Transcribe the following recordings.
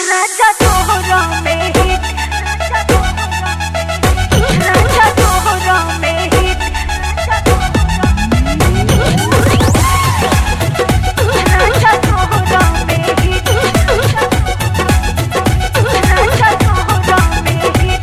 राजा तोहरा में हिट, राजा तोहरा में हिट, राजा तोहरा में हिट, राजा तोहरा में हिट।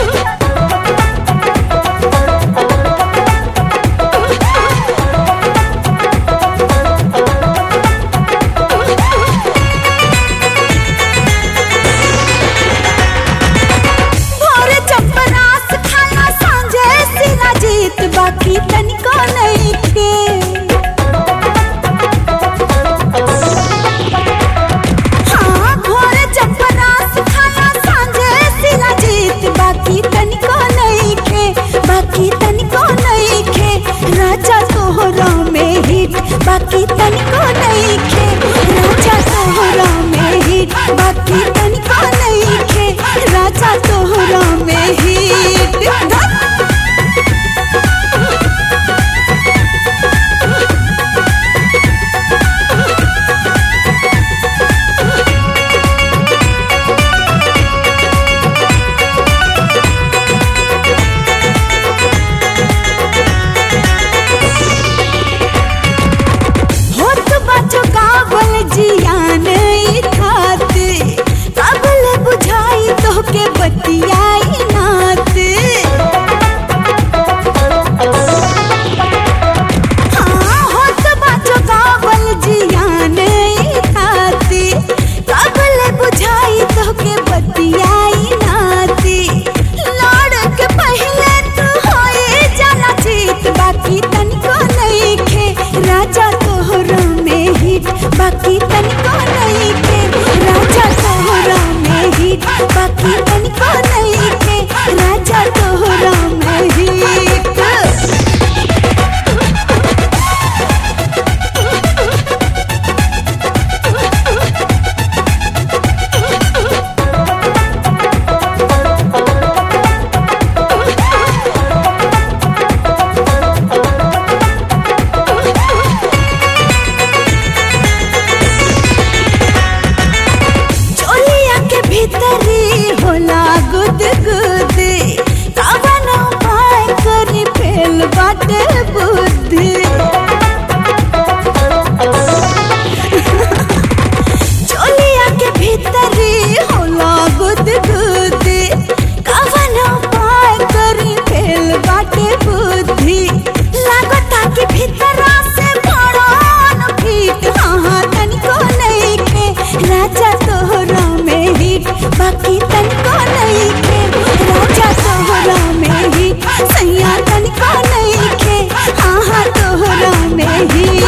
बाकी तनिको नहीं थे हाँ भोर चपरास खाया सांझे सिला जीत बाकी तनिको नहीं थे बाकी तनिको नहीं थे राजा तोहरा में हिट बाकी तनिको नहीं थे राजा तोहरा में हिट बाकी तनिको नहीं थे राजा तोहरा में हिट। जियान खाते कबल बुझाई तो के बतियाई नाते हाँ होत बाजो काबल जियान खाते कबल बुझाई तो के बतियाई नाते लड़ के पहले तू होए जाना जीत बाकी तनिको नहीं खे राजा तोहरा में हिट बाकी तनिको नहीं थे राजा तोहरा में हिट बाकी तनिको नहीं थे राजा तोहरा में हिट। भीतरी होला गुद गुद कवन उपाय करी फेल बाटे बुद्धि चोलिया के भीतरी होला गुद गुद कवन उपाय करी फेल बाटे बुद्धि लागता कि भीतरा से बड़न फीट हाँ तनिको नहीं खे राजा तोहरा में हिट बाकी तनिको नहीं खे राजा तोहरा में हिट सैया तनिको नहीं खे हाँ तोहरा में हिट।